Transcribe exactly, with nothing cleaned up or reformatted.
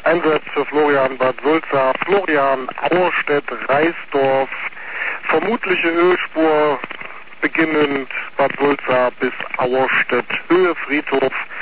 Einsatz für Florian Bad Sulza, Florian Auerstedt, Reisdorf, vermutliche Ölspur beginnend Bad Sulza bis Auerstedt, Höhe Friedhof.